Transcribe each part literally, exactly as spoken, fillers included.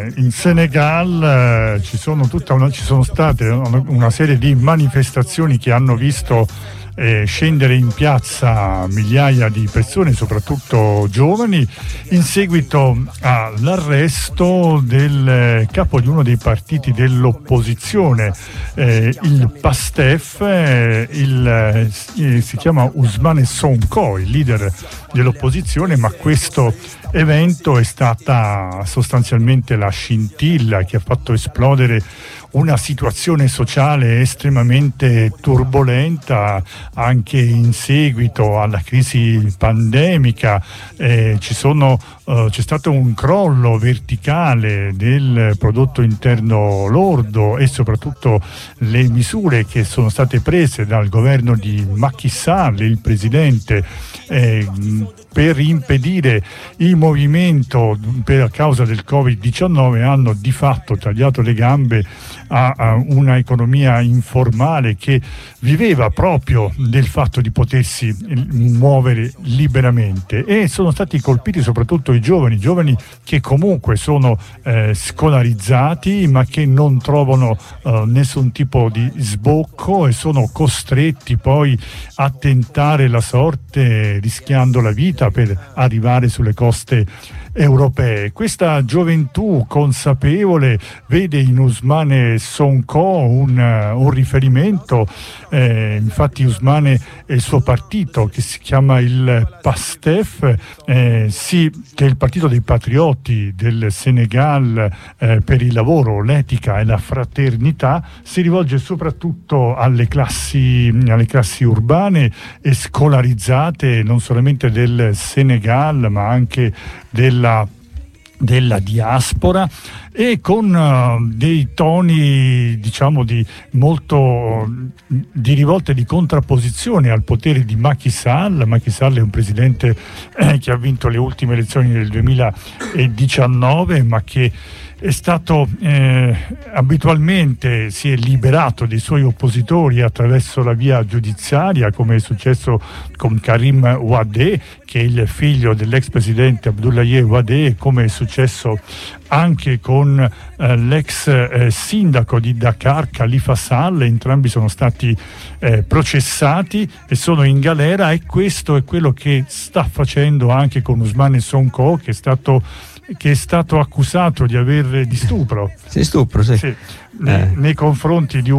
eh, in Senegal eh, ci sono tutta una, ci sono state una, una serie di manifestazioni che hanno visto Eh, scendere in piazza migliaia di persone, soprattutto giovani, in seguito all'arresto del capo di uno dei partiti dell'opposizione, eh, il PASTEF, eh, il, eh, si chiama Ousmane Sonko, il leader dell'opposizione, ma questo evento è stata sostanzialmente la scintilla che ha fatto esplodere una situazione sociale estremamente turbolenta anche in seguito alla crisi pandemica. Eh, ci sono, eh, c'è stato un crollo verticale del prodotto interno lordo e soprattutto le misure che sono state prese dal governo di Macky Sall, il presidente, eh, per impedire il movimento per causa del covid diciannove hanno di fatto tagliato le gambe a, a una economia informale che viveva proprio del fatto di potersi muovere liberamente, e sono stati colpiti soprattutto i giovani, giovani che comunque sono eh, scolarizzati ma che non trovano eh, nessun tipo di sbocco e sono costretti poi a tentare la sorte rischiando la vita per arrivare sulle coste europee. Questa gioventù consapevole vede in Ousmane Sonko un, un riferimento, eh, infatti Ousmane e il suo partito che si chiama il PASTEF, eh, sì, che è il partito dei patrioti del Senegal eh, per il lavoro, l'etica e la fraternità, si rivolge soprattutto alle classi, alle classi urbane e scolarizzate non solamente del Senegal ma anche della, della diaspora, e con uh, dei toni diciamo di molto di rivolta e di contrapposizione al potere di Macky Sall. Macky Sall è un presidente eh, che ha vinto le ultime elezioni del duemiladiciannove ma che è stato eh, abitualmente si è liberato dei suoi oppositori attraverso la via giudiziaria, come è successo con Karim Wade, che è il figlio dell'ex presidente Abdoulaye Wade, come è successo anche con eh, l'ex eh, sindaco di Dakar Khalifa Sall. Entrambi sono stati eh, processati e sono in galera, e questo è quello che sta facendo anche con Ousmane Sonko, che è stato che è stato accusato di aver di stupro. Sì, stupro, sì. sì. Nei, eh. nei confronti di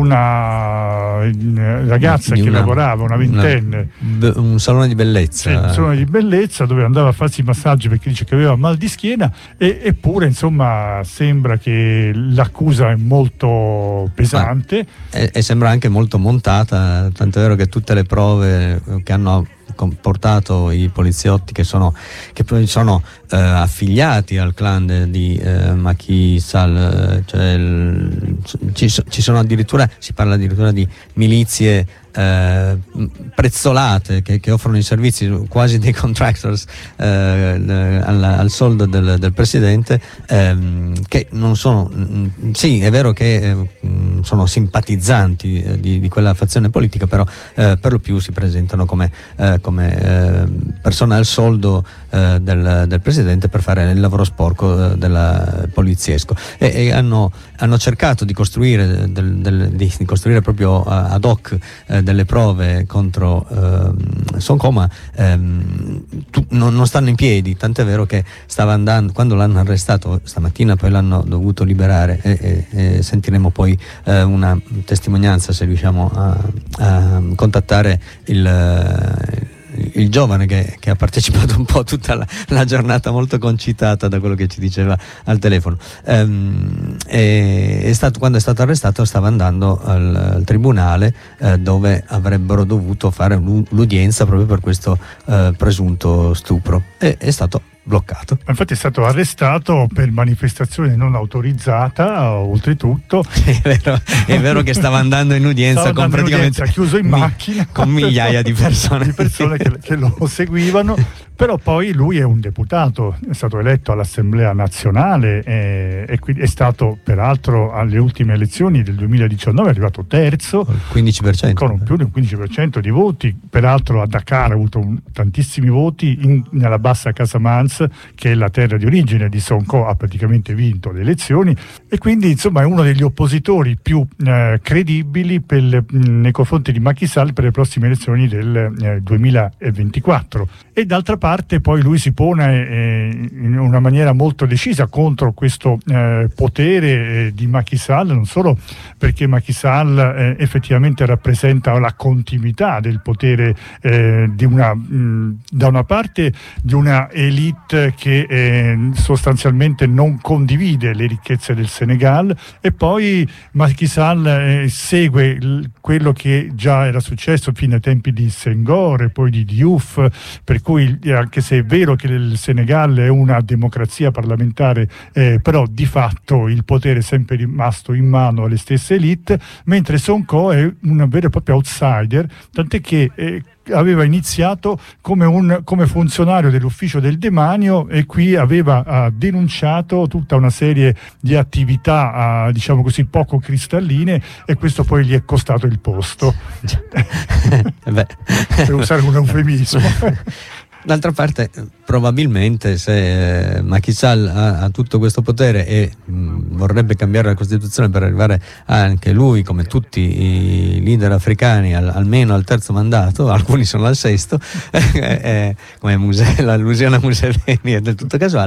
una ragazza di che una, lavorava, una ventenne, una, un salone di bellezza, sì, un salone di bellezza dove andava a farsi i massaggi perché dice che aveva mal di schiena, e, eppure insomma sembra che l'accusa è molto pesante e, e sembra anche molto montata, tant'è vero che tutte le prove che hanno comportato i poliziotti che sono che poi sono eh, affiliati al clan de, di eh, Macky Sall, cioè il, ci, ci sono addirittura, si parla addirittura di milizie eh, prezzolate che, che offrono i servizi, quasi dei contractors eh, al, al soldo del, del presidente, ehm, che non sono mh, sì è vero che eh, sono simpatizzanti eh, di, di quella fazione politica, però eh, per lo più si presentano come, eh, come eh, persone al soldo eh, del, del presidente per fare il lavoro sporco eh, del poliziesco, e, e hanno, hanno cercato di costruire del, del, di, di costruire proprio ad hoc eh, delle prove contro eh, Sonko, ma ehm, tu, non, non stanno in piedi, tant'è vero che stava andando, quando l'hanno arrestato stamattina poi l'hanno dovuto liberare, e, e, e sentiremo poi eh, una testimonianza se riusciamo a, a contattare il il giovane che, che ha partecipato un po' tutta la, la giornata, molto concitata da quello che ci diceva al telefono. Ehm, è, è stato, quando è stato arrestato stava andando al, al tribunale eh, dove avrebbero dovuto fare l'udienza proprio per questo eh, presunto stupro, e è stato bloccato. Infatti è stato arrestato per manifestazione non autorizzata, oltretutto. È vero, è vero che stava andando in udienza stava con praticamente in udienza, chiuso in mi, macchina con migliaia di persone, di persone che, che lo seguivano, Però poi lui è un deputato, è stato eletto all'Assemblea nazionale e, e quindi è stato peraltro alle ultime elezioni del duemiladiciannove è arrivato terzo, il quindici per cento, con un più di un quindici per cento di voti. Peraltro a Dakar ha avuto un, tantissimi voti, in, nella bassa Casamance, che è la terra di origine di Sonko, ha praticamente vinto le elezioni e quindi insomma è uno degli oppositori più eh, credibili per le, nei confronti di Macky Sall per le prossime elezioni del eh, duemilaventiquattro. E d'altra parte poi lui si pone eh, in una maniera molto decisa contro questo eh, potere eh, di Macky Sall, non solo perché Macky Sall eh, effettivamente rappresenta la continuità del potere eh, di una, mh, da una parte di una elite che eh, sostanzialmente non condivide le ricchezze del Senegal, e poi Macky Sall eh, segue l- quello che già era successo fino ai tempi di Senghor e poi di Diouf, per cui anche se è vero che il Senegal è una democrazia parlamentare, eh, però di fatto il potere è sempre rimasto in mano alle stesse elite, mentre Sonko è un vero e proprio outsider, tant'è che eh, aveva iniziato come, un, come funzionario dell'ufficio del demanio e qui aveva uh, denunciato tutta una serie di attività uh, diciamo così poco cristalline, e questo poi gli è costato il posto. Beh. Per usare un eufemismo. D'altra parte, probabilmente se eh, Macky Sall ha, ha tutto questo potere e mh, vorrebbe cambiare la Costituzione per arrivare anche lui, come tutti i leader africani, al, almeno al terzo mandato, alcuni sono al sesto, eh, eh, come Muse, l'allusione a Museveni è del tutto casuale,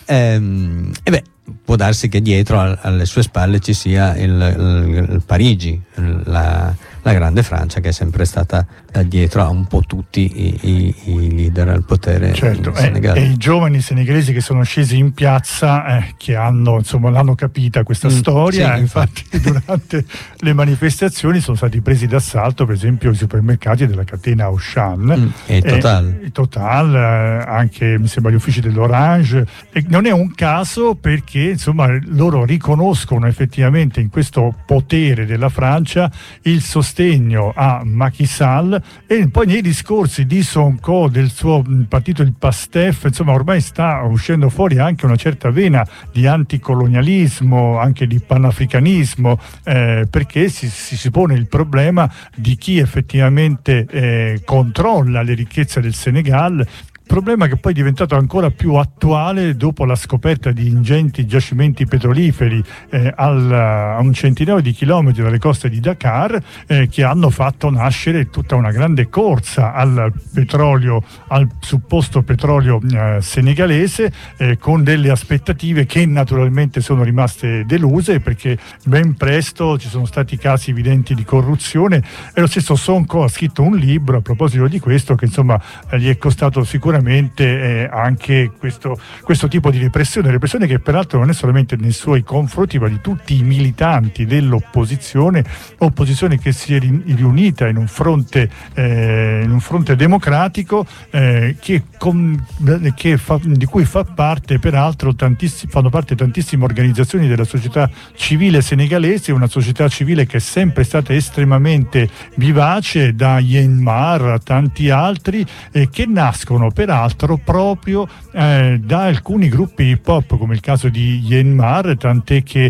ehm, e beh, può darsi che dietro a, alle sue spalle ci sia il, il, il Parigi, la, la grande Francia, che è sempre stata eh, dietro a un po' tutti i, i, i leader al potere. Certo, in Senegal. E, e i giovani senegalesi che sono scesi in piazza, eh, che hanno, insomma, l'hanno capita questa mm, storia, sì, infatti durante le manifestazioni sono stati presi d'assalto per esempio i supermercati della catena Auchan mm, e Total, e, Total eh, anche mi sembra gli uffici dell'Orange, e non è un caso perché che insomma loro riconoscono effettivamente in questo potere della Francia il sostegno a Macky Sall, e poi nei discorsi di Sonko, del suo partito il PASTEF, insomma ormai sta uscendo fuori anche una certa vena di anticolonialismo, anche di panafricanismo, eh, perché si, si, si pone il problema di chi effettivamente eh, controlla le ricchezze del Senegal. Problema che poi è diventato ancora più attuale dopo la scoperta di ingenti giacimenti petroliferi eh, al, a un centinaio di chilometri dalle coste di Dakar, eh, che hanno fatto nascere tutta una grande corsa al petrolio, al supposto petrolio eh, senegalese, eh, con delle aspettative che naturalmente sono rimaste deluse, perché ben presto ci sono stati casi evidenti di corruzione, e lo stesso Sonko ha scritto un libro a proposito di questo che insomma eh, gli è costato sicuramente Eh, anche questo, questo tipo di repressione, repressione che peraltro non è solamente nei suoi confronti, ma di tutti i militanti dell'opposizione, opposizione che si è riunita in un fronte, eh, in un fronte democratico eh, che, con, che fa, di cui fa parte peraltro tantissimi, fanno parte tantissime organizzazioni della società civile senegalese, una società civile che è sempre stata estremamente vivace, da Myanmar a tanti altri, eh, che nascono per peraltro proprio eh, da alcuni gruppi hip hop, come il caso di Myanmar, tant'è che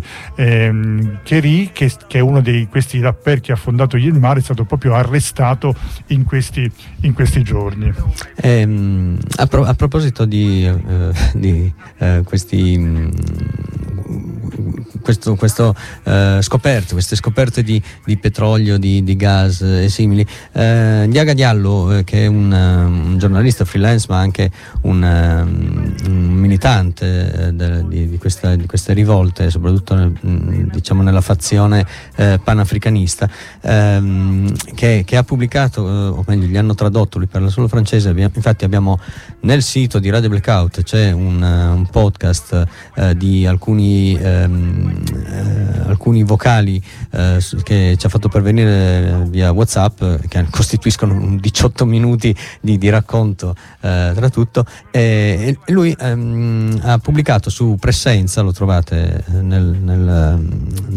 ehm, Kerry, che, che è uno di questi rapper che ha fondato Myanmar, è stato proprio arrestato in questi, in questi giorni. Eh, a, pro- a proposito di, eh, di eh, questi mh, questo, questo eh, scoperte, queste scoperte di, di petrolio, di, di gas e simili, eh, Ndiaga Diallo, eh, che è un, un giornalista freelance ma anche un, um, un militante de, di, di, questa, di queste rivolte, soprattutto nel, diciamo nella fazione eh, panafricanista, ehm, che, che ha pubblicato, eh, o meglio gli hanno tradotto, lui parla solo francese, abbiamo, infatti abbiamo nel sito di Radio Blackout c'è un, un podcast eh, di alcuni ehm, eh, alcuni vocali eh, che ci ha fatto pervenire via WhatsApp, che costituiscono diciotto minuti di, di racconto eh, tra tutto, e, e lui ehm, ha pubblicato su Presenza, lo trovate nel, nel,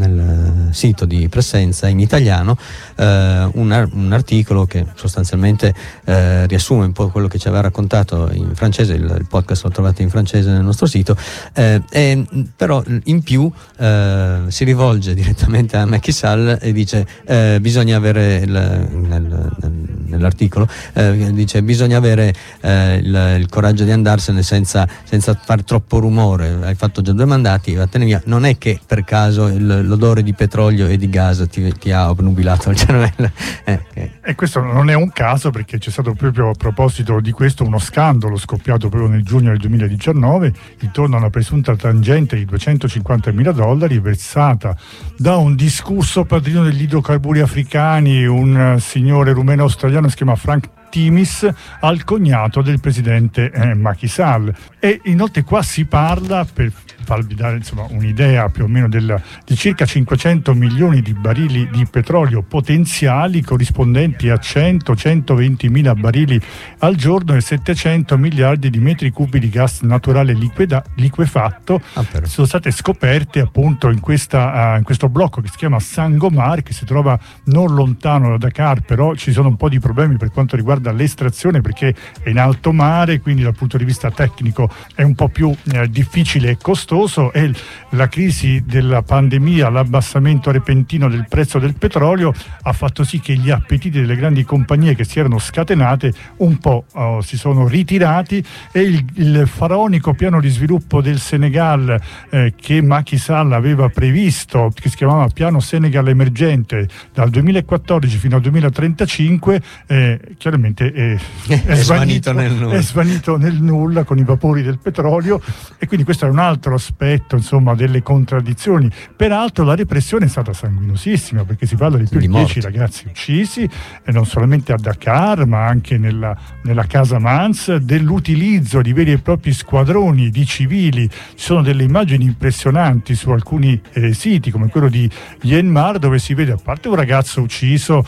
nel sito di Presenza in italiano, eh, un, un articolo che sostanzialmente eh, riassume un po' quello che ci aveva raccontato in francese. Il, il podcast lo trovate in francese nel nostro sito, eh, e, però in più eh, si rivolge direttamente a Macky Sall e dice eh, bisogna avere il, nel, nel, nell'articolo eh, dice bisogna avere eh, il, il coraggio di andarsene senza, senza far troppo rumore, hai fatto già due mandati, vattene via, non è che per caso il, l'odore di petrolio e di gas ti, ti ha obnubilato il cervello. eh, okay. E questo non è un caso, perché c'è stato proprio a proposito di questo uno scandalo scoppiato proprio nel giugno del duemiladiciannove intorno a una presunta tangente di duecentocinquantamila dollari versata da un discusso padrino degli idrocarburi africani, un signore rumeno australiano che si chiama Frank Timis, al cognato del presidente eh, Macky Sall. E inoltre qua si parla, per farvi dare insomma un'idea più o meno del, di circa cinquecento milioni di barili di petrolio potenziali, corrispondenti a cento centoventi mila barili al giorno e settecento miliardi di metri cubi di gas naturale liquida, liquefatto ah, sono state scoperte appunto in, questa, uh, in questo blocco che si chiama Sangomar, che si trova non lontano da Dakar, però ci sono un po' di problemi per quanto riguarda l'estrazione, perché è in alto mare, quindi dal punto di vista tecnico è un po' più eh, difficile e costoso, e la crisi della pandemia, l'abbassamento repentino del prezzo del petrolio ha fatto sì che gli appetiti delle grandi compagnie che si erano scatenate un po' oh, si sono ritirati, e il, il faraonico piano di sviluppo del Senegal eh, che Macky Sall aveva previsto, che si chiamava Piano Senegal Emergente dal duemilaquattordici fino al duemilatrentacinque, eh, chiaramente è, è, è, svanito, svanito nel nulla. è svanito nel nulla con i vapori del petrolio, e quindi questo è un altro aspetto insomma delle contraddizioni. Peraltro la repressione è stata sanguinosissima, perché si parla di più di, di dieci ragazzi uccisi, e non solamente a Dakar ma anche nella, nella Casamance, dell'utilizzo di veri e propri squadroni di civili. Ci sono delle immagini impressionanti su alcuni eh, siti come quello di Myanmar, dove si vede a parte un ragazzo ucciso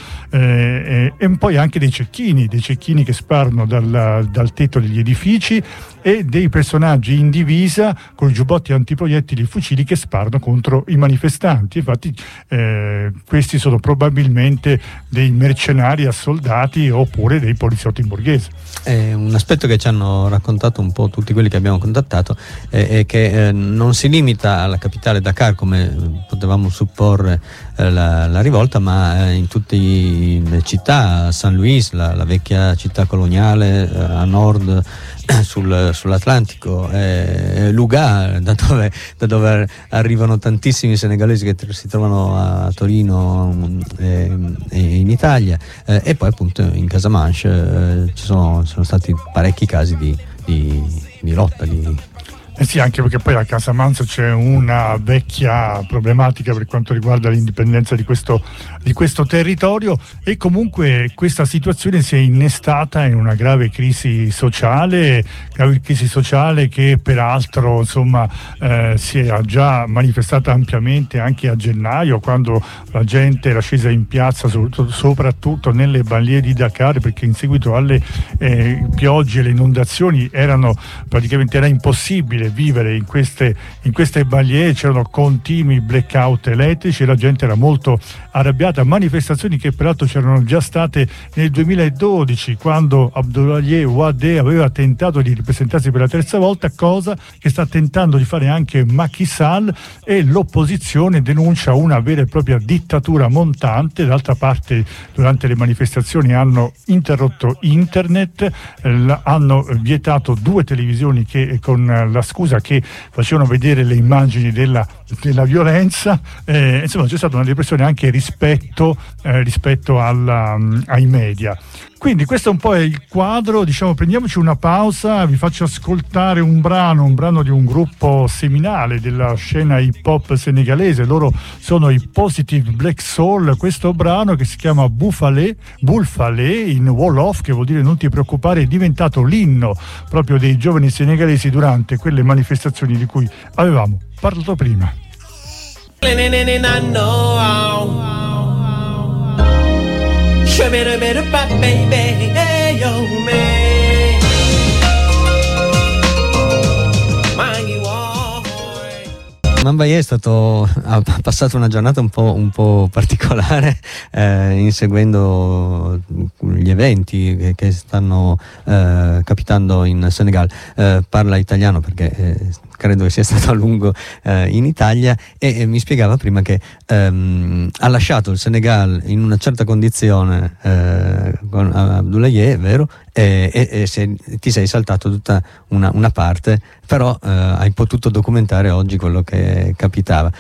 eh, e, e poi anche dei cecchini dei cecchini che sparano dal, dal tetto degli edifici, e dei personaggi in divisa con i giubbotti antiproiettili e fucili che sparano contro i manifestanti. Infatti eh, questi sono probabilmente dei mercenari assoldati oppure dei poliziotti in borghese. Eh, un aspetto che ci hanno raccontato un po' tutti quelli che abbiamo contattato eh, è che eh, non si limita alla capitale Dakar, come potevamo supporre eh, la, la rivolta, ma eh, in tutte le città, San Luis, la, la vecchia città coloniale eh, a nord sul, sull'Atlantico, eh, Luga, da dove, da dove arrivano tantissimi senegalesi che si trovano a Torino e, e in Italia, eh, e poi appunto in Casamance eh, ci sono, sono stati parecchi casi di, di, di lotta, di Eh sì, anche perché poi a Casamance c'è una vecchia problematica per quanto riguarda l'indipendenza di questo, di questo territorio, e comunque questa situazione si è innestata in una grave crisi sociale, grave crisi sociale che peraltro insomma eh, si è già manifestata ampiamente anche a gennaio, quando la gente era scesa in piazza soprattutto, soprattutto nelle banlieue di Dakar, perché in seguito alle eh, piogge e le inondazioni erano praticamente era impossibile vivere in queste, in queste banlieue, c'erano continui blackout elettrici e la gente era molto arrabbiata. Manifestazioni che peraltro c'erano già state nel duemiladodici, quando Abdoulaye Wade aveva tentato di ripresentarsi per la terza volta, cosa che sta tentando di fare anche Macky Sall, e l'opposizione denuncia una vera e propria dittatura montante. D'altra parte durante le manifestazioni hanno interrotto internet, eh, hanno vietato due televisioni che con la scusa che facevano vedere le immagini della, della violenza, eh, insomma c'è stata una repressione anche rispetto, eh, rispetto alla, um, ai media. Quindi questo è un po' il quadro, diciamo, prendiamoci una pausa, vi faccio ascoltare un brano, un brano di un gruppo seminale della scena hip hop senegalese, loro sono i Positive Black Soul, questo brano che si chiama Bufale, Bulfale in Wolof, che vuol dire non ti preoccupare, è diventato l'inno proprio dei giovani senegalesi durante quelle manifestazioni di cui avevamo parlato prima. Mambaye è stato, ha passato una giornata un po', un po' particolare eh, inseguendo gli eventi che, che stanno eh, capitando in Senegal. Eh, parla italiano perché eh, credo che sia stato a lungo eh, in Italia e, e mi spiegava prima che ehm, ha lasciato il Senegal in una certa condizione eh, con Abdoulaye, vero? E, e, e se, ti sei saltato tutta una, una parte, però eh, hai potuto documentare oggi quello che capitava.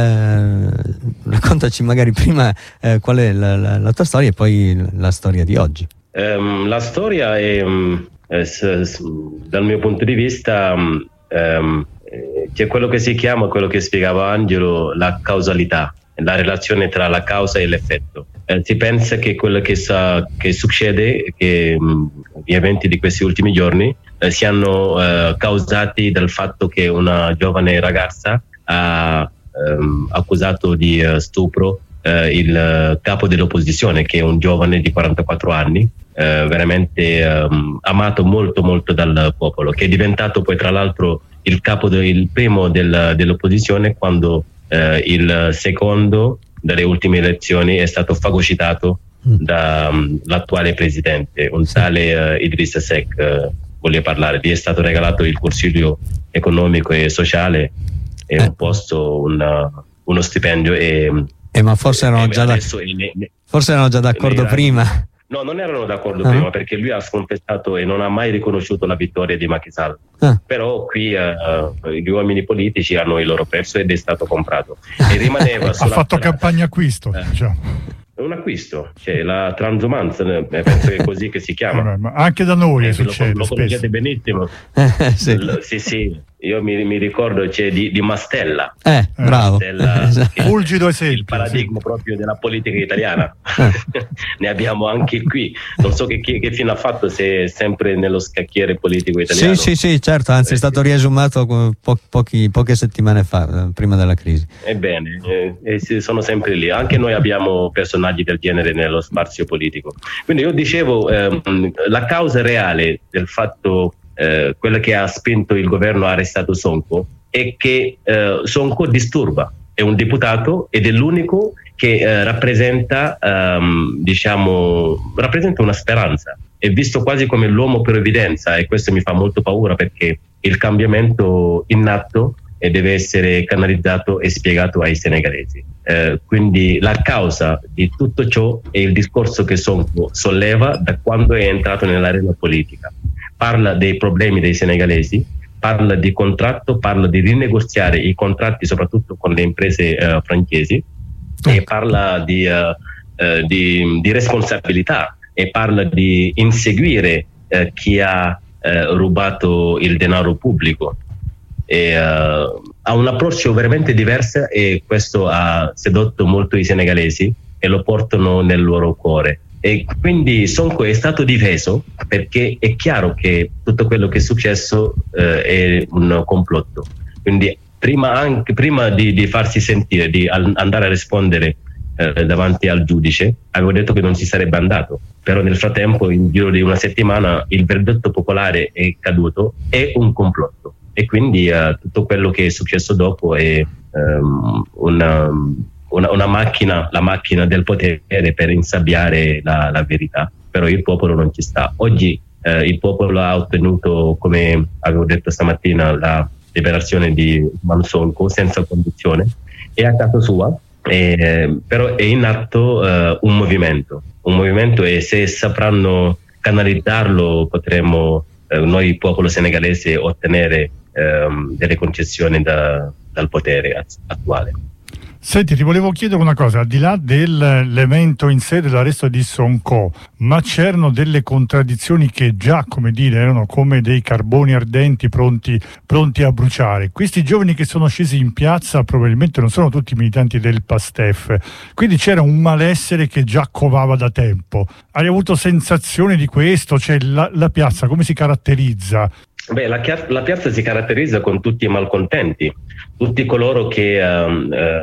Eh, raccontaci magari prima eh, qual è la, la, la tua storia e poi la storia di oggi. Um, la storia è, um, è s- s- dal mio punto di vista um, um, c'è quello che si chiama, quello che spiegava Angelo, la causalità, la relazione tra la causa e l'effetto. Eh, si pensa che quello che, sa, che succede, che mh, gli eventi di questi ultimi giorni eh, siano eh, causati dal fatto che una giovane ragazza ha ehm, accusato di uh, stupro eh, il capo dell'opposizione, che è un giovane di quarantaquattro anni, eh, veramente ehm, amato molto molto dal popolo, che è diventato poi tra l'altro il capo del, il primo del, dell'opposizione quando eh, il secondo delle ultime elezioni è stato fagocitato dall'attuale um, presidente, un tale uh, Idrissa Seck. Uh, voglio parlare, gli è stato regalato il Consiglio economico e sociale e eh. un posto, una, uno stipendio e, eh, ma forse erano, già, da, ne, ne, forse erano già d'accordo prima. No, non erano d'accordo ah. prima, perché lui ha sconfessato e non ha mai riconosciuto la vittoria di Macky Sall. Ah. Però qui uh, gli uomini politici hanno il loro prezzo ed è stato comprato. E rimaneva ha fatto campagna acquisto, eh. diciamo. È un acquisto, cioè la transumanza, penso che è così che si chiama. Vabbè, ma anche da noi eh, succede. Lo, lo conoscete benissimo. sì. L- sì, sì, io mi, mi ricordo c'è di, di Mastella. Eh, bravo. Mastella, fulgido esempio. Il paradigma sì. proprio della politica italiana. Eh. Ne abbiamo anche qui. Non so che, che, che fine ha fatto, se è sempre nello scacchiere politico italiano. Sì, sì, sì, certo, anzi eh, è stato riesumato po- pochi, poche settimane fa, prima della crisi. Ebbene, eh, eh, sono sempre lì. Anche noi abbiamo personaggi del genere nello spazio politico. Quindi io dicevo, ehm, la causa reale del fatto, eh, quella che ha spinto il governo a arrestare Sonko, è che eh, Sonko disturba, è un deputato ed è l'unico che eh, rappresenta, ehm, diciamo, rappresenta una speranza. È visto quasi come l'uomo per evidenza, e questo mi fa molto paura, perché il cambiamento in atto e deve essere canalizzato e spiegato ai senegalesi. Eh, quindi la causa di tutto ciò è il discorso che Sonko solleva da quando è entrato nell'arena politica. Parla dei problemi dei senegalesi, parla di contratto, parla di rinegoziare i contratti soprattutto con le imprese eh, francesi, e parla di, uh, uh, di, di responsabilità, e parla di inseguire uh, chi ha uh, rubato il denaro pubblico. E, uh, ha un approccio veramente diverso, e questo ha sedotto molto i senegalesi e lo portano nel loro cuore. E quindi Sonko è stato difeso, perché è chiaro che tutto quello che è successo uh, è un complotto. Quindi prima, anche, prima di, di farsi sentire, di al, andare a rispondere uh, davanti al giudice, avevo detto che non si sarebbe andato. Però nel frattempo, in giro di una settimana, il verdetto popolare è caduto, è un complotto. E quindi uh, tutto quello che è successo dopo è um, una, una, una macchina, la macchina del potere per insabbiare la, la verità. Però il popolo non ci sta. Oggi uh, il popolo ha ottenuto, come avevo detto stamattina, la liberazione di Sonko senza condizione, è a casa sua, e, però è in atto uh, un movimento, un movimento e se sapranno canalizzarlo potremo, uh, noi popolo senegalese, ottenere um, delle concessioni da, dal potere attuale. Senti, ti volevo chiedere una cosa, al di là dell'evento in sé dell'arresto di Sonko, ma c'erano delle contraddizioni che già, come dire, erano come dei carboni ardenti pronti, pronti a bruciare. Questi giovani che sono scesi in piazza probabilmente non sono tutti militanti del PASTEF, quindi c'era un malessere che già covava da tempo. Hai avuto sensazione di questo? Cioè la, la piazza come si caratterizza? Beh, la, la piazza si caratterizza con tutti i malcontenti, tutti coloro che... Um, uh,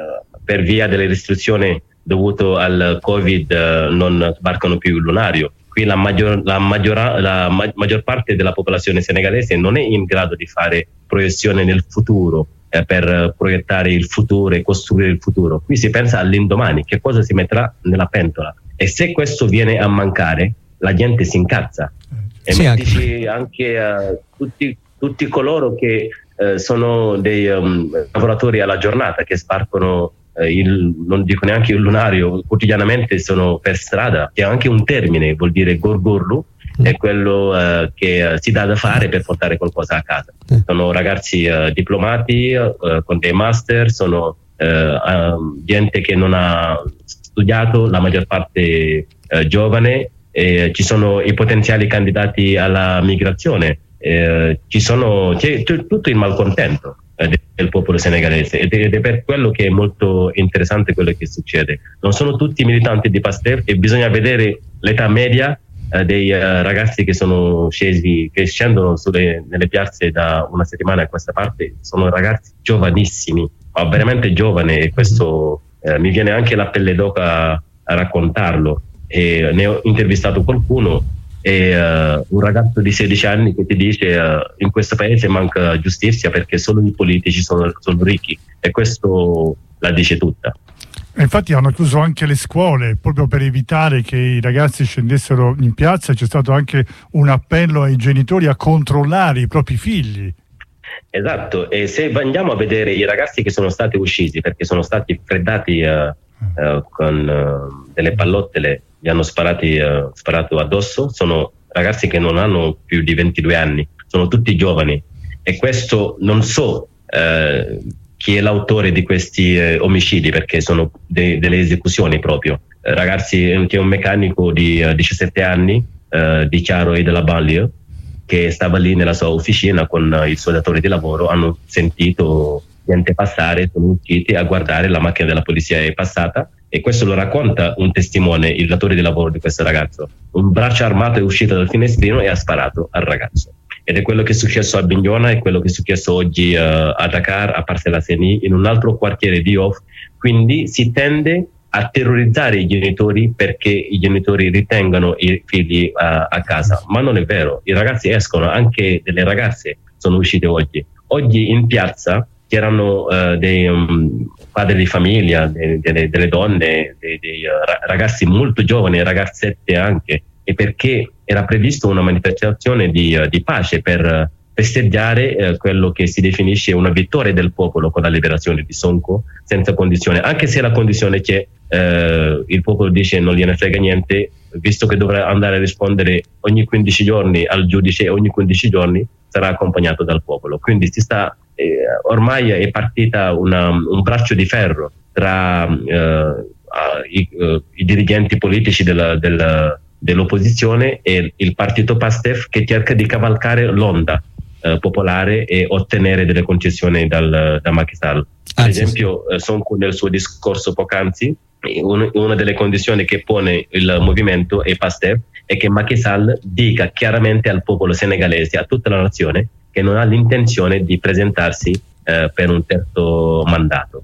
per via delle restrizioni dovute al Covid eh, non sbarcano più il lunario. Qui la maggior, la, maggior, la ma- maggior parte della popolazione senegalese non è in grado di fare proiezione nel futuro, eh, per proiettare il futuro e costruire il futuro. Qui si pensa all'indomani, che cosa si metterà nella pentola, e se questo viene a mancare la gente si incazza. E sì, mettici anche uh, tutti, tutti coloro che uh, sono dei um, lavoratori alla giornata che sbarcano uh, il, non dico neanche il lunario, quotidianamente sono per strada, che ha anche un termine, vuol dire gorgorlu, mm. è quello uh, che uh, si dà da fare per portare qualcosa a casa. Mm. Sono ragazzi uh, diplomati uh, con dei master, sono uh, uh, gente che non ha studiato, la maggior parte uh, giovane. Eh, ci sono i potenziali candidati alla migrazione, eh, ci sono, c'è, c'è tutto il malcontento eh, del popolo senegalese, ed è, ed è per quello che è molto interessante quello che succede. Non sono tutti militanti di Pastef e bisogna vedere l'età media eh, dei uh, ragazzi che sono scesi, che scendono sulle, nelle piazze da una settimana a questa parte. Sono ragazzi giovanissimi, ma veramente giovani, e questo eh, mi viene anche la pelle d'oca a, a raccontarlo. E ne ho intervistato qualcuno, e uh, un ragazzo di sedici anni che ti dice uh, in questo paese manca giustizia perché solo i politici sono, sono ricchi, e questo la dice tutta. Infatti hanno chiuso anche le scuole proprio per evitare che i ragazzi scendessero in piazza. C'è stato anche un appello ai genitori a controllare i propri figli. Esatto, e se andiamo a vedere i ragazzi che sono stati uccisi perché sono stati freddati uh, uh, con uh, delle pallottole, li hanno sparati, uh, sparato addosso, sono ragazzi che non hanno più di ventidue anni, sono tutti giovani, e questo non so uh, chi è l'autore di questi uh, omicidi, perché sono de- delle esecuzioni proprio. Uh, ragazzi, c'è un meccanico di uh, diciassette anni uh, di Chiaro e della banlieue che stava lì nella sua officina con uh, il suo datore di lavoro, hanno sentito gente passare, sono usciti a guardare, la macchina della polizia è passata, e questo lo racconta un testimone, il datore di lavoro di questo ragazzo. Un braccio armato è uscito dal finestrino e ha sparato al ragazzo, ed è quello che è successo a Bignona, è quello che è successo oggi uh, a Dakar, a Parcelles Assainies, in un altro quartiere di Yoff. Quindi si tende a terrorizzare i genitori perché i genitori ritengano i figli uh, a casa, ma non è vero, i ragazzi escono, anche delle ragazze sono uscite oggi. Oggi in piazza c'erano uh, dei um, padri di famiglia, de, de, delle donne, dei, dei uh, ragazzi molto giovani, ragazzette anche, e perché era previsto una manifestazione di, uh, di pace per uh, festeggiare uh, quello che si definisce una vittoria del popolo con la liberazione di Sonko, senza condizione, anche se la condizione c'è, uh, il popolo dice non gliene frega niente, visto che dovrà andare a rispondere ogni quindici giorni al giudice, ogni quindici giorni sarà accompagnato dal popolo. Quindi si sta Eh, ormai è partita una, un braccio di ferro tra eh, i, uh, i dirigenti politici della, della, dell'opposizione e il partito Pastef, che cerca di cavalcare l'onda eh, popolare e ottenere delle concessioni dal, da Macky Sall. Per esempio, eh, Sonko nel suo discorso poc'anzi, un, una delle condizioni che pone il movimento e Pastef è che Macky Sall dica chiaramente al popolo senegalese, a tutta la nazione, che non ha l'intenzione di presentarsi eh, per un terzo mandato.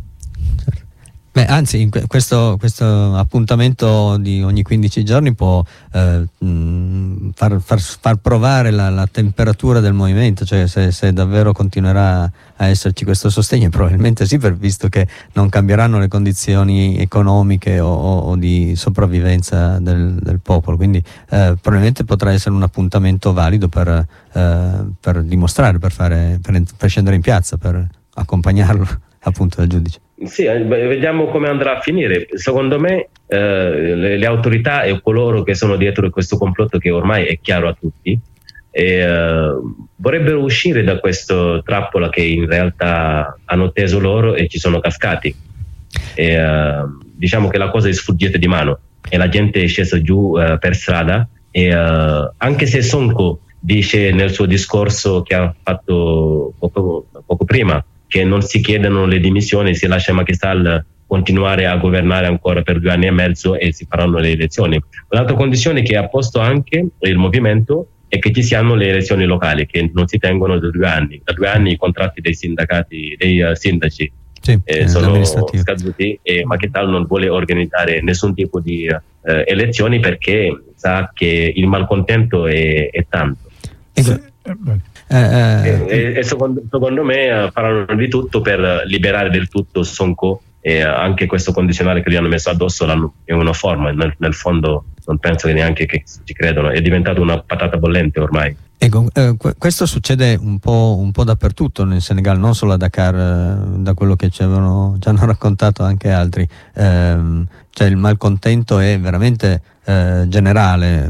Beh, anzi, in questo, questo appuntamento di ogni quindici giorni può eh, mh, far, far, far provare la, la temperatura del movimento, cioè se, se davvero continuerà a esserci questo sostegno, probabilmente sì, per, visto che non cambieranno le condizioni economiche o, o di sopravvivenza del, del popolo, quindi eh, probabilmente potrà essere un appuntamento valido per, eh, per dimostrare, per, fare, per, per scendere in piazza, per accompagnarlo appunto dal giudice. Sì, vediamo come andrà a finire. Secondo me eh, le, le autorità e coloro che sono dietro questo complotto, che ormai è chiaro a tutti, eh, vorrebbero uscire da questa trappola che in realtà hanno teso loro e ci sono cascati. E, eh, diciamo che la cosa è sfuggita di mano e la gente è scesa giù eh, per strada, e eh, anche se Sonko dice nel suo discorso che ha fatto poco, poco prima che non si chiedono le dimissioni, si lascia Macky Sall continuare a governare ancora per due anni e mezzo e si faranno le elezioni. Un'altra condizione che ha posto anche il movimento è che ci siano le elezioni locali, che non si tengono da due anni. Da due anni i contratti dei sindacati, dei uh, sindaci sì, eh, sono scaduti e Macky Sall non vuole organizzare nessun tipo di eh, elezioni perché sa che il malcontento è, è tanto. Sì. Eh, eh, e, e secondo, secondo me faranno di tutto per liberare del tutto Sonko, e anche questo condizionale che gli hanno messo addosso è una forma, nel, nel fondo non penso che neanche che ci credono, è diventato una patata bollente ormai. Ecco, eh, questo succede un po', un po' dappertutto nel Senegal, non solo a Dakar, eh, da quello che ci, avevano, ci hanno raccontato anche altri. Eh, cioè il malcontento è veramente eh, generale.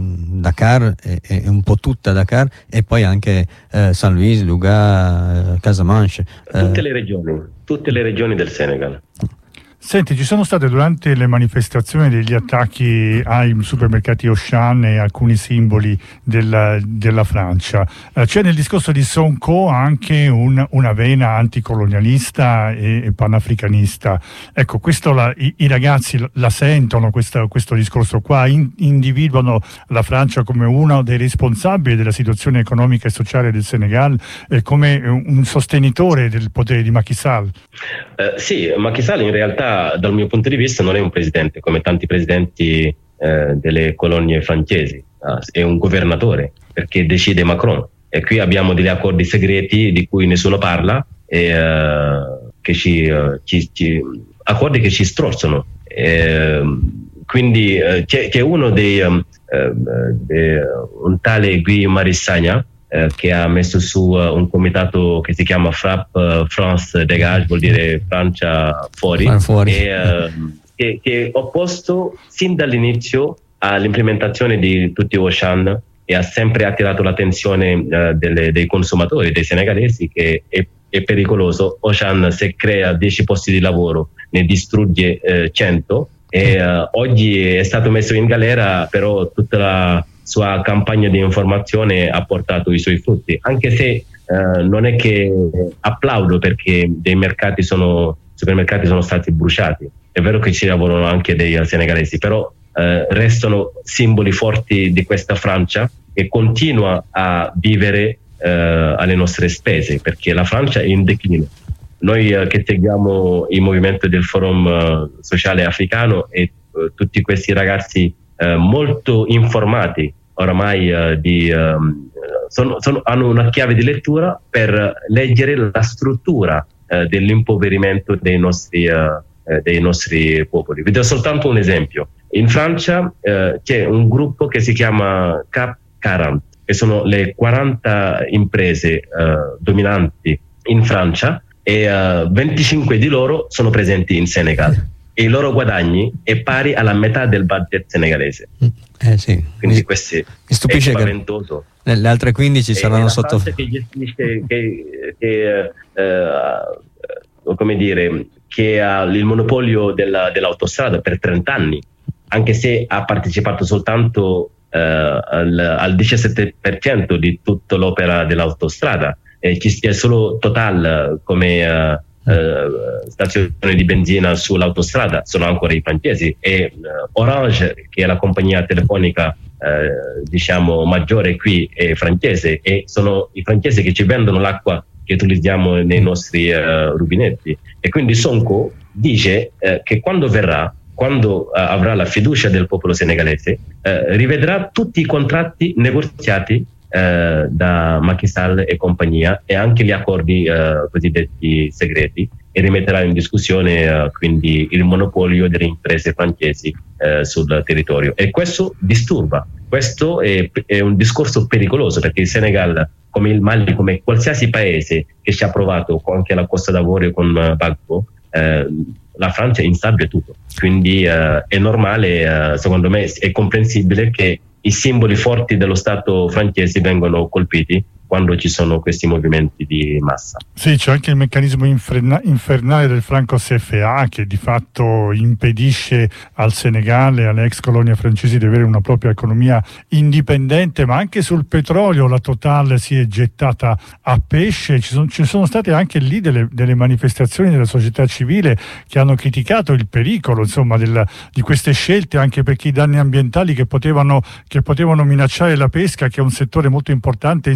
Dakar è, è un po' tutta Dakar, e poi anche eh, Saint Louis, Louga, eh, Casamance. Eh. Tutte le regioni, tutte le regioni del Senegal. Senti, ci sono state durante le manifestazioni degli attacchi ai supermercati Auchan e alcuni simboli della, della Francia. Eh, c'è nel discorso di Sonko anche un, una vena anticolonialista e, e panafricanista. Ecco, questo la, i, i ragazzi la sentono, questa, questo discorso qua, in, individuano la Francia come uno dei responsabili della situazione economica e sociale del Senegal, e come un sostenitore del potere di Macky Sall. Eh, sì, Macky Sall in realtà dal mio punto di vista non è un presidente come tanti presidenti eh, delle colonie francesi, ah, è un governatore perché decide Macron, e qui abbiamo degli accordi segreti di cui nessuno parla, e, uh, che ci, uh, ci, ci, accordi che ci strozzano, e, quindi uh, c'è, c'è uno dei um, uh, de, un tale Guy Marissagna Eh, che ha messo su uh, un comitato che si chiama Frapp uh, France Dégage, vuol dire Francia fuori, fuori. E, uh, che, che è opposto sin dall'inizio all'implementazione di tutti i Auchan, e ha sempre attirato l'attenzione uh, delle, dei consumatori, dei senegalesi, che è, è pericoloso. Auchan, se crea dieci posti di lavoro, ne distrugge uh, cento, e uh, oggi è stato messo in galera, però tutta la sua campagna di informazione ha portato i suoi frutti, anche se eh, non è che applaudo perché dei mercati sono, supermercati sono stati bruciati. È vero che ci lavorano anche dei senegalesi, però eh, restano simboli forti di questa Francia che continua a vivere eh, alle nostre spese, perché la Francia è in declino. Noi eh, che seguiamo il movimento del Forum eh, Sociale Africano, e eh, tutti questi ragazzi eh, molto informati oramai uh, di, um, sono, sono, hanno una chiave di lettura per leggere la struttura uh, dell'impoverimento dei nostri, uh, uh, dei nostri popoli. Vi do soltanto un esempio. In Francia uh, c'è un gruppo che si chiama Cap quaranta, che sono le quaranta imprese uh, dominanti in Francia, e uh, venticinque di loro sono presenti in Senegal. E i loro guadagni è pari alla metà del budget senegalese. Eh sì. Quindi mi, questo mi stupisce è spaventoso. Che le altre quindici saranno sotto. Che gestisce, che, che, eh, come dire, che ha il monopolio della, dell'autostrada per trenta anni, anche se ha partecipato soltanto eh, al, al diciassette per cento di tutta l'opera dell'autostrada. Eh, ci è solo Total come eh, Uh, stazioni di benzina sull'autostrada sono ancora i francesi, e uh, Orange, che è la compagnia telefonica uh, diciamo maggiore qui, è francese, e sono i francesi che ci vendono l'acqua che utilizziamo nei nostri uh, rubinetti. E quindi Sonko dice uh, che quando verrà, quando uh, avrà la fiducia del popolo senegalese, uh, rivedrà tutti i contratti negoziati Eh, da Macky Sall e compagnia, e anche gli accordi eh, cosiddetti segreti, e rimetterà in discussione eh, quindi il monopolio delle imprese francesi eh, sul territorio. E questo disturba, questo è, è un discorso pericoloso, perché il Senegal, come il Mali, come qualsiasi paese che ci ha provato, anche la Costa d'Avorio con Gbagbo, eh, la Francia insabbia tutto. Quindi eh, è normale, eh, secondo me è comprensibile che i simboli forti dello Stato francese vengono colpiti quando ci sono questi movimenti di massa. Sì, c'è anche il meccanismo inferna- infernale del franco C F A, che di fatto impedisce al Senegal e alle ex colonie francesi di avere una propria economia indipendente, ma anche sul petrolio la Total si è gettata a pesce. Ci sono, ci sono state anche lì delle, delle manifestazioni della società civile che hanno criticato il pericolo, insomma, del, di queste scelte, anche perché i danni ambientali che potevano, che potevano minacciare la pesca, che è un settore molto importante in Senegal,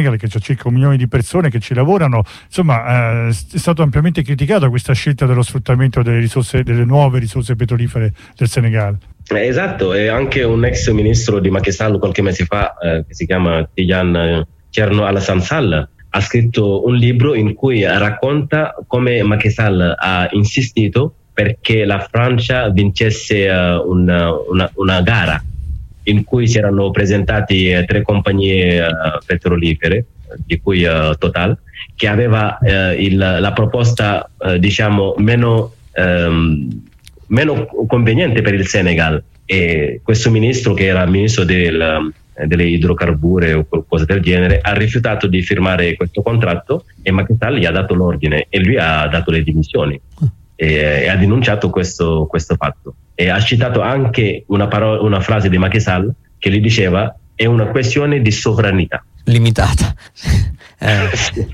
Senegal, che c'è circa un milione di persone che ci lavorano. Insomma, eh, è stato ampiamente criticata questa scelta dello sfruttamento delle risorse, delle nuove risorse petrolifere del Senegal. Esatto, e anche un ex ministro di Macky Sall qualche mese fa, eh, che si chiama Tidiane Thierno Alassane Sall, ha scritto un libro in cui racconta come Macky Sall ha insistito perché la Francia vincesse uh, una, una, una gara in cui si erano presentati uh, tre compagnie uh, petrolifere, di cui uh, Total, che aveva uh, il, la proposta uh, diciamo meno um, meno conveniente per il Senegal, e questo ministro, che era ministro del, delle idrocarbure o qualcosa del genere, ha rifiutato di firmare questo contratto e Macky Sall gli ha dato l'ordine e lui ha dato le dimissioni e, e ha denunciato questo, questo fatto, e ha citato anche una, parola, una frase di Macky Sall che gli diceva: è una questione di sovranità limitata. eh,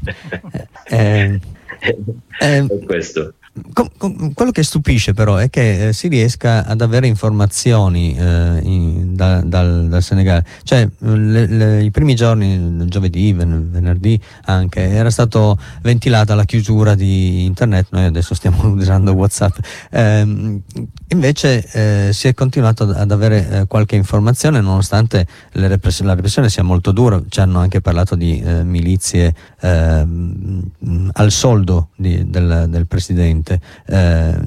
eh, eh, eh, questo. Com, com, quello che stupisce però è che eh, si riesca ad avere informazioni eh, in, da, dal, dal Senegal. Cioè le, le, i primi giorni, giovedì, ven, venerdì anche, era stato ventilata la chiusura di internet. Noi adesso stiamo usando WhatsApp, eh, invece eh, si è continuato ad, ad avere eh, qualche informazione, nonostante le repress- la repressione sia molto dura. Ci hanno anche parlato di eh, milizie eh, al soldo di, del, del presidente. Eh,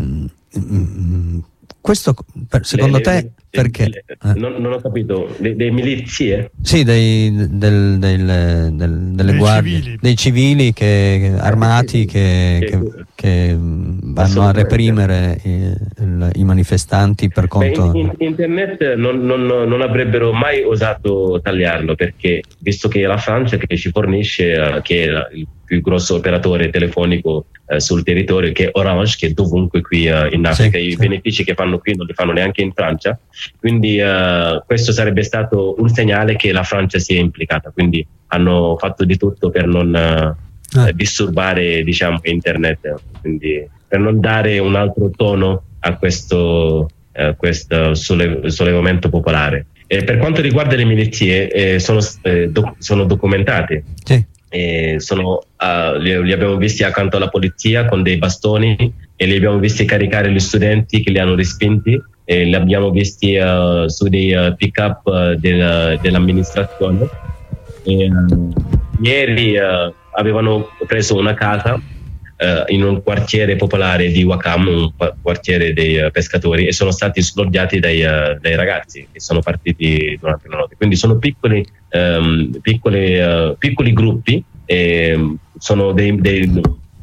questo per, secondo le, te le, perché? Le, eh? non, non ho capito, dei, dei milizie? Sì, dei, del, del, del, delle dei guardie, civili. dei civili che, armati che, che, che, che vanno a reprimere i, il, i manifestanti per conto. Beh, in, in, internet non, non, non avrebbero mai osato tagliarlo, perché visto che è la Francia che ci fornisce, uh, che è il più grosso operatore telefonico uh, sul territorio, che è Orange, che è dovunque qui uh, in Africa, sì, i sì. benefici che fanno qui non li fanno neanche in Francia, quindi uh, questo sarebbe stato un segnale che la Francia si è implicata, quindi hanno fatto di tutto per non uh, ah. disturbare, diciamo, internet, quindi per non dare un altro tono a questo, uh, questo solle- sollevamento popolare. E per quanto riguarda le milizie, eh, sono, eh, doc- sono documentate. Sì. E sono, uh, li, li abbiamo visti accanto alla polizia con dei bastoni, e li abbiamo visti caricare gli studenti che li hanno respinti, e li abbiamo visti uh, su dei uh, pick up uh, del, dell'amministrazione. E, uh, ieri uh, avevano preso una casa uh, in un quartiere popolare di Wakam, un quartiere dei uh, pescatori, e sono stati sloggiati dai, uh, dai ragazzi che sono partiti durante la notte. Quindi sono piccoli um, piccoli, uh, piccoli gruppi, e sono dei, dei,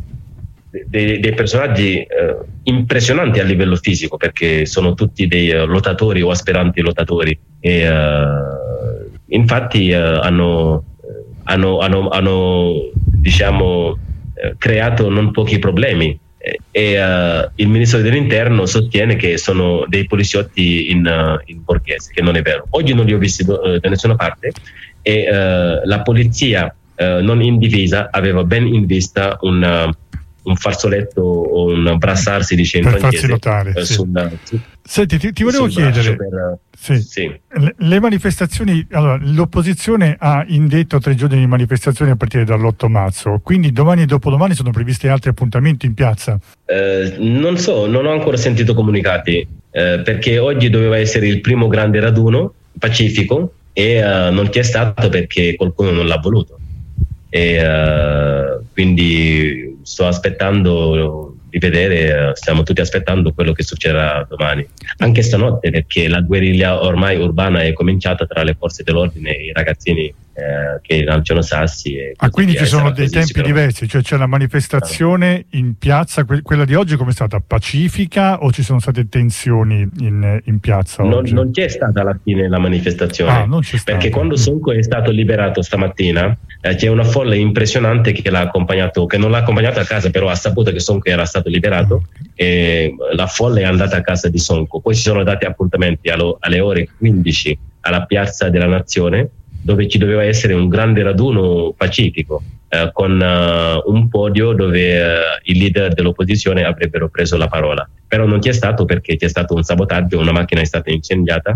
dei, dei personaggi uh, impressionanti a livello fisico, perché sono tutti dei uh, lottatori o aspiranti lottatori, e uh, infatti uh, hanno, hanno, hanno, hanno diciamo creato non pochi problemi, e uh, il ministro dell'interno sostiene che sono dei poliziotti in, uh, in borghese, che non è vero. Oggi non li ho visti do, da nessuna parte, e uh, la polizia uh, non in divisa aveva ben in vista un, uh, un fazzoletto o un abbracciarsi, dice in per francese, farsi notare, uh, sì. sul, su, Senti, ti, ti volevo chiedere per, sì. Sì. Le, le manifestazioni, allora, l'opposizione ha indetto tre giorni di manifestazioni a partire dall'otto marzo, quindi domani e dopodomani sono previsti altri appuntamenti in piazza? Eh, non so, non ho ancora sentito comunicati, eh, perché oggi doveva essere il primo grande raduno pacifico, e uh, non c'è stato perché qualcuno non l'ha voluto, e uh, quindi sto aspettando di vedere, stiamo tutti aspettando quello che succederà domani, anche stanotte, perché la guerriglia ormai urbana è cominciata tra le forze dell'ordine e i ragazzini eh, che lanciano sassi. E ah, quindi ci sono dei tempi sicuramente diversi, cioè c'è la manifestazione in piazza, que- quella di oggi come è stata? Pacifica, o ci sono state tensioni in, in piazza non, oggi? non c'è stata alla fine la manifestazione, ah, non c'è perché stata. Quando Sonko è stato liberato stamattina eh, c'è una folla impressionante che l'ha accompagnato, che non l'ha accompagnato a casa, però ha saputo che Sonko era stato liberato, e la folla è andata a casa di Sonko. Poi ci sono dati appuntamenti allo, alle ore quindici alla Piazza della Nazione, dove ci doveva essere un grande raduno pacifico, eh, con uh, un podio dove uh, i leader dell'opposizione avrebbero preso la parola, però non c'è stato perché c'è stato un sabotaggio, una macchina è stata incendiata,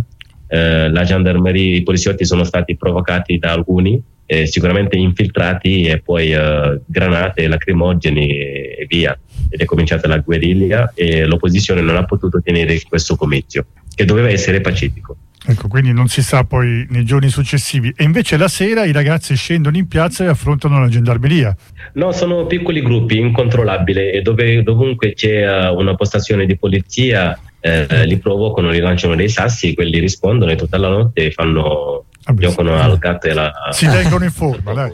eh, la gendarmeria, i poliziotti sono stati provocati da alcuni, eh, sicuramente infiltrati, e poi eh, granate, lacrimogeni e, e via. Ed è cominciata la guerriglia e l'opposizione non ha potuto tenere questo comizio, che doveva essere pacifico. Ecco, quindi non si sa poi nei giorni successivi. E invece la sera i ragazzi scendono in piazza e affrontano la gendarmeria. No, sono piccoli gruppi incontrollabili, e dove dovunque c'è uh, una postazione di polizia eh, li provocano, li lanciano dei sassi, quelli rispondono, e tutta la notte fanno, ah, giocano sì. al gatto e la... Si tengono in forma, dai.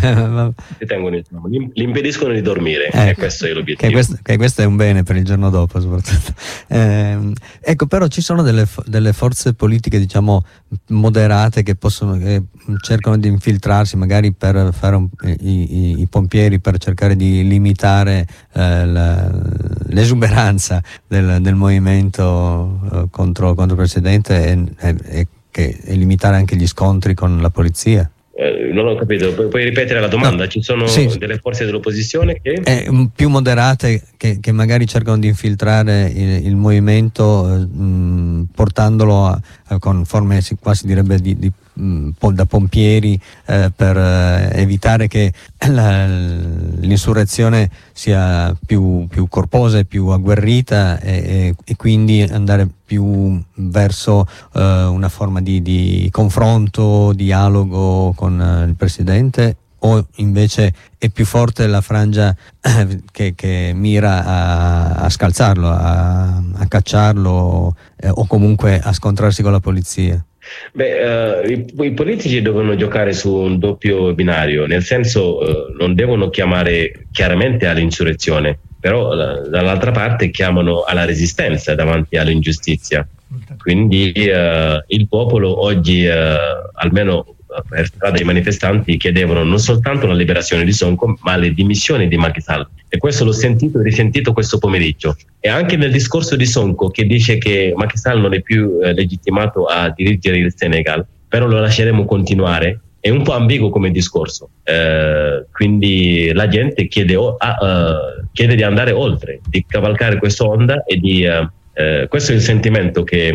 Si tengono in forma, li impediscono di dormire, eh, e questo è l'obiettivo. Che questo, che questo è un bene per il giorno dopo, soprattutto. Eh, ecco, però ci sono delle, delle forze politiche, diciamo, moderate, che possono, che cercano di infiltrarsi, magari per fare un, i, i, i pompieri, per cercare di limitare eh, la, l'esuberanza del, del movimento eh, contro, contro il presidente, e, e, e, che, e limitare anche gli scontri con la polizia. Eh, non ho capito, Pu- puoi ripetere la domanda? No. Ci sono sì. delle forze dell'opposizione che eh, più moderate, che, che magari cercano di infiltrare il, il movimento, eh, mh, portandolo a, a, con forme, qua si direbbe di, di mh, da pompieri, eh, per eh, evitare che la, l'insurrezione sia più, più corposa e più agguerrita, e, e, e quindi andare più verso uh, una forma di, di confronto, dialogo con uh, il presidente, o invece è più forte la frangia eh, che, che mira a, a scalzarlo, a, a cacciarlo, eh, o comunque a scontrarsi con la polizia? Beh, uh, i, i politici devono giocare su un doppio binario, nel senso uh, non devono chiamare chiaramente all'insurrezione, però uh, dall'altra parte chiamano alla resistenza davanti all'ingiustizia. Quindi uh, il popolo oggi, uh, almeno per strada, i manifestanti chiedevano non soltanto la liberazione di Sonko, ma le dimissioni di Macky Sall, e questo l'ho sentito e risentito questo pomeriggio. E anche nel discorso di Sonko, che dice che Macky Sall non è più eh, legittimato a dirigere il Senegal, però lo lasceremo continuare, è un po' ambiguo come discorso. Eh, quindi la gente chiede, oh, ah, uh, chiede di andare oltre, di cavalcare questa onda, e di uh, uh, questo è il sentimento che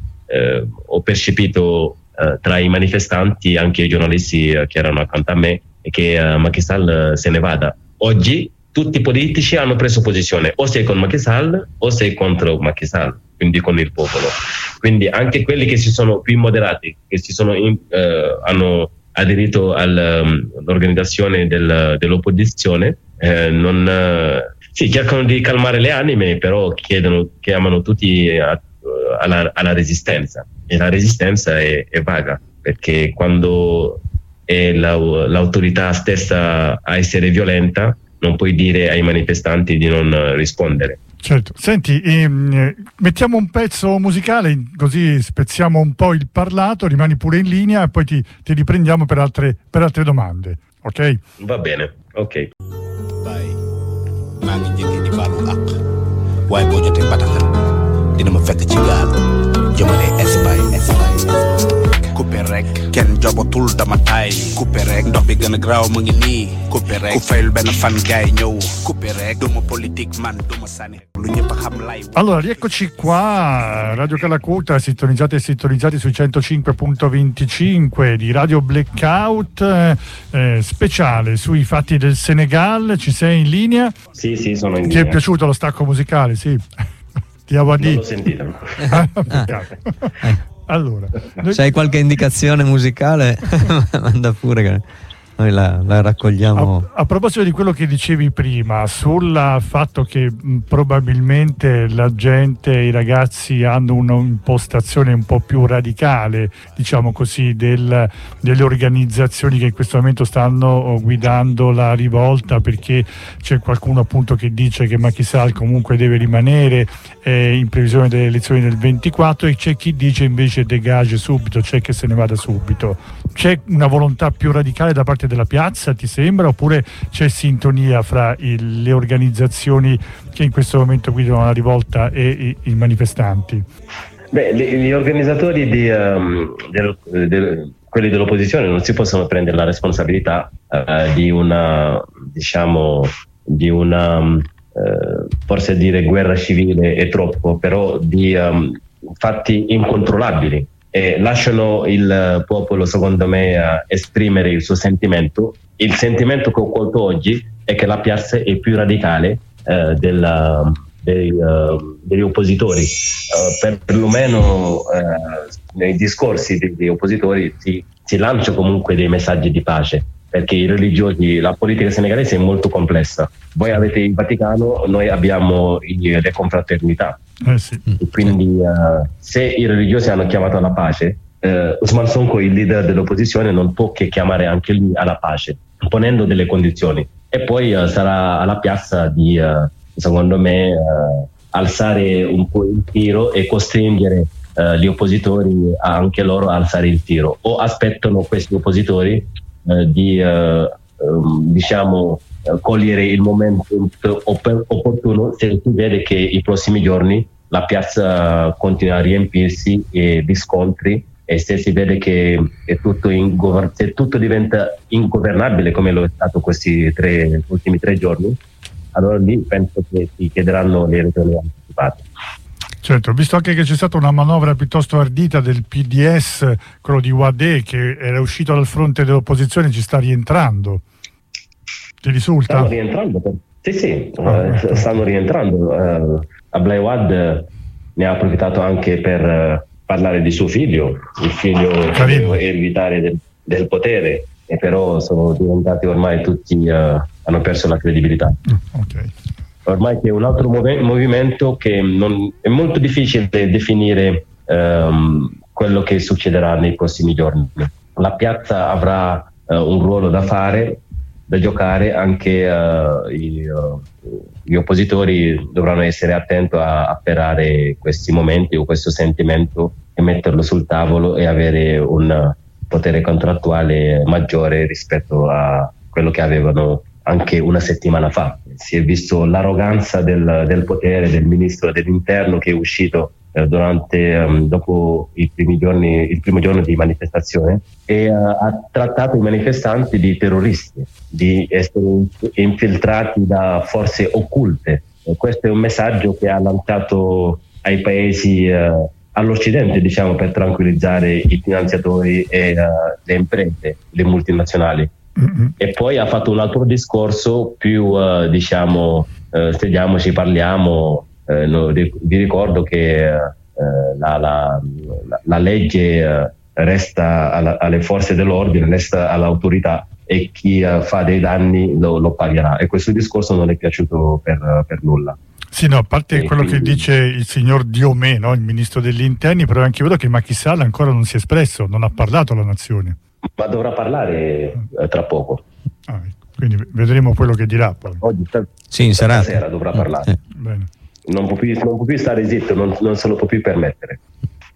uh, ho percepito Uh, tra i manifestanti, anche i giornalisti uh, che erano accanto a me, e che uh, Macky Sall uh, se ne vada. Oggi tutti i politici hanno preso posizione, o sei con Macky Sall o sei contro Macky Sall, quindi con il popolo. Quindi anche quelli che si sono più moderati, che si sono in, uh, hanno aderito all'organizzazione um, del, dell'opposizione, eh, non uh, sì, cercano di calmare le anime, però chiedono, chiamano tutti a, alla, alla resistenza. E la resistenza è, è vaga, perché quando è la, l'autorità stessa a essere violenta, non puoi dire ai manifestanti di non rispondere. Certo. Senti, ehm, mettiamo un pezzo musicale, così spezziamo un po' il parlato, rimani pure in linea, e poi ti, ti riprendiamo per altre, per altre domande, ok? Va bene, ok. maa ngi jege di baalu àq waaye boo jotee bataaxal dina ma fekk ci gaal jëmale Espagne Espagne coupé rek kenn jobatul dama taay coupé rek ndox bi gën a graaw mu ngi nii coupé rek ku fayul benn fan gaay ñëw coupé rek duma politique man duma sànni lu ñëpp xam lay. Allora, rieccoci qua, Radio Calacuta, sintonizzati e sintonizzati sui centocinque virgola venticinque di Radio Blackout, eh, speciale sui fatti del Senegal. Ci sei in linea? Sì, sì, sono in Ti linea. Ti è piaciuto lo stacco musicale? Sì. Ti avevo Non l'ho sentito. Allora, noi... se hai qualche indicazione musicale manda pure, che noi la, la raccogliamo. A, a proposito di quello che dicevi prima sul fatto che mh, probabilmente la gente, i ragazzi hanno un'impostazione un po' più radicale, diciamo così, del, delle organizzazioni che in questo momento stanno guidando la rivolta, perché c'è qualcuno appunto che dice che Macky Sall comunque deve rimanere eh, in previsione delle elezioni del ventiquattro, e c'è chi dice invece degage subito, c'è che se ne vada subito. C'è una volontà più radicale da parte della piazza, ti sembra, oppure c'è sintonia fra il, le organizzazioni che in questo momento guidano la rivolta e i, i manifestanti? Beh, gli, gli organizzatori di, um, del, del, quelli dell'opposizione non si possono prendere la responsabilità uh, di una, diciamo, di una um, uh, forse dire guerra civile è troppo, però di um, fatti incontrollabili. e lasciano il popolo, secondo me, uh, esprimere il suo sentimento. Il sentimento che ho colto oggi è che la piazza è più radicale uh, della, dei, uh, degli oppositori, uh, perlomeno uh, nei discorsi dei, degli oppositori si, si lancia comunque dei messaggi di pace, perché i religiosi, la politica senegalese è molto complessa. Voi avete il Vaticano, noi abbiamo i, le confraternità. Eh sì. Quindi uh, se i religiosi hanno chiamato alla pace, uh, Ousmane Sonko, il leader dell'opposizione, non può che chiamare anche lui alla pace, ponendo delle condizioni. E poi uh, sarà alla piazza di, uh, secondo me, uh, alzare un po' il tiro e costringere uh, gli oppositori a anche loro a alzare il tiro. O aspettano questi oppositori uh, di, uh, um, diciamo, cogliere il momento opportuno se si vede che i prossimi giorni la piazza continua a riempirsi e di scontri, e se si vede che è tutto, ingovern- se tutto diventa ingovernabile come lo è stato questi tre, ultimi tre giorni, allora lì penso che si chiederanno le elezioni anticipate. Certo, ho visto anche che c'è stata una manovra piuttosto ardita del P D S, quello di Wadè, che era uscito dal fronte dell'opposizione, ci sta rientrando. Ti risulta? Stanno rientrando, per... sì sì, ah, uh, stanno rientrando. Uh, Ablaye Wade ne ha approfittato anche per uh, parlare di suo figlio, il figlio ereditario del, del potere, e però sono diventati ormai tutti, uh, hanno perso la credibilità. Okay. Ormai c'è un altro mov- movimento che non, è molto difficile definire um, quello che succederà nei prossimi giorni. La piazza avrà uh, un ruolo da fare, da giocare, anche uh, i, uh, gli oppositori dovranno essere attenti a afferrare questi momenti o questo sentimento e metterlo sul tavolo e avere un potere contrattuale maggiore rispetto a quello che avevano anche una settimana fa. Si è visto l'arroganza del, del potere del ministro dell'interno che è uscito eh, durante um, dopo i primi giorni, il primo giorno di manifestazione, e uh, ha trattato i manifestanti di terroristi, di essere infiltrati da forze occulte. E questo è un messaggio che ha lanciato ai paesi, uh, all'Occidente, diciamo, per tranquillizzare i finanziatori e uh, le imprese, le multinazionali. Mm-hmm. E poi ha fatto un altro discorso più, uh, diciamo, uh, sediamoci, parliamo. Uh, no, vi ricordo che uh, la, la, la legge uh, resta alla, alle forze dell'ordine, resta all'autorità, e chi uh, fa dei danni lo, lo pagherà, e questo discorso non è piaciuto per, per nulla. Sì, no, a parte e quello quindi... che dice il signor Diomé, no, il ministro degli interni, però anche vedo che Macky Sall ancora non si è espresso, non ha parlato alla nazione. Ma dovrà parlare eh, tra poco. Ah, quindi vedremo quello che dirà poi. Oggi sta... sì, in serata. Stasera dovrà parlare. Eh. Bene. Non può più, non può più stare zitto, non, non se lo può più permettere.